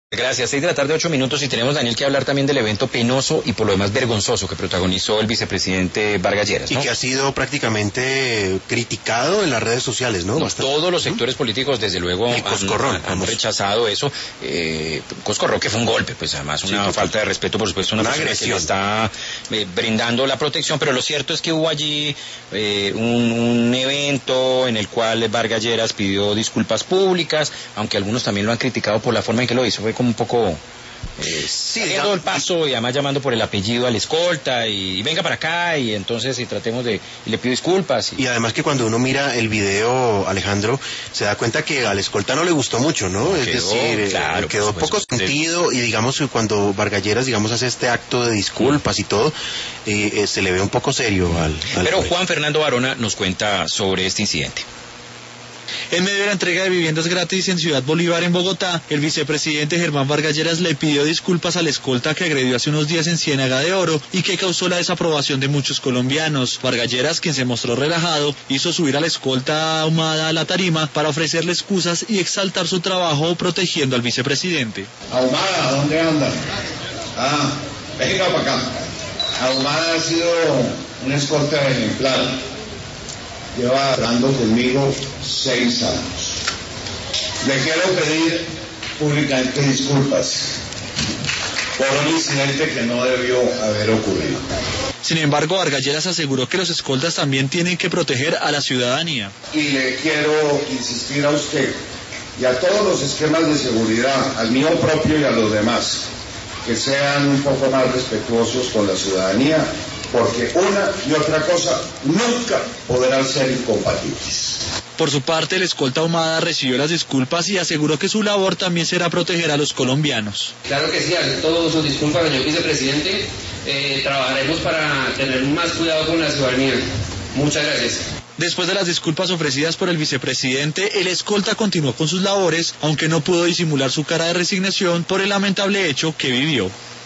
Gracias, 6 de la tarde, 8 minutos, y tenemos, Daniel, que hablar también del evento penoso y por lo demás vergonzoso que protagonizó el vicepresidente Vargas Lleras, ¿no? Y que ha sido prácticamente criticado en las redes sociales, ¿no? Todos los sectores políticos, desde luego, han rechazado eso. Coscorrón, que fue un golpe, pues además una falta de respeto, por supuesto, una persona agresión que le está brindando la protección, pero lo cierto es que hubo allí un evento en el cual Vargas Lleras pidió disculpas públicas, aunque algunos también lo han criticado por la forma en que lo hizo. Fue como un poco dando el paso y además llamando por el apellido al escolta y venga para acá y entonces y le pido disculpas. Y además que cuando uno mira el video, Alejandro, se da cuenta que al escolta no le gustó mucho, ¿no? Quedó poco sentido, y digamos que cuando Vargas Lleras, digamos, hace este acto de disculpas y todo, se le ve un poco serio al Pero Juan Fernando Barona nos cuenta sobre este incidente. En medio de la entrega de viviendas gratis en Ciudad Bolívar, en Bogotá, el vicepresidente Germán Vargas Lleras le pidió disculpas al escolta que agredió hace unos días en Ciénaga de Oro y que causó la desaprobación de muchos colombianos. Vargas Lleras, quien se mostró relajado, hizo subir al escolta Ahumada a la tarima para ofrecerle excusas y exaltar su trabajo protegiendo al vicepresidente. Ahumada, ¿dónde andan? Venga para acá. Ahumada ha sido un escolta ejemplar. Lleva hablando conmigo 6 años. Le quiero pedir públicamente disculpas por un incidente que no debió haber ocurrido. Sin embargo, Vargas Lleras aseguró que los escoltas también tienen que proteger a la ciudadanía. Y le quiero insistir a usted y a todos los esquemas de seguridad, al mío propio y a los demás, que sean un poco más respetuosos con la ciudadanía, porque una y otra cosa nunca podrán ser incompatibles. Por su parte, el escolta Ahumada recibió las disculpas y aseguró que su labor también será proteger a los colombianos. Claro que sí, todos sus disculpas, señor vicepresidente. Trabajaremos para tener más cuidado con la ciudadanía. Muchas gracias. Después de las disculpas ofrecidas por el vicepresidente, el escolta continuó con sus labores, aunque no pudo disimular su cara de resignación por el lamentable hecho que vivió.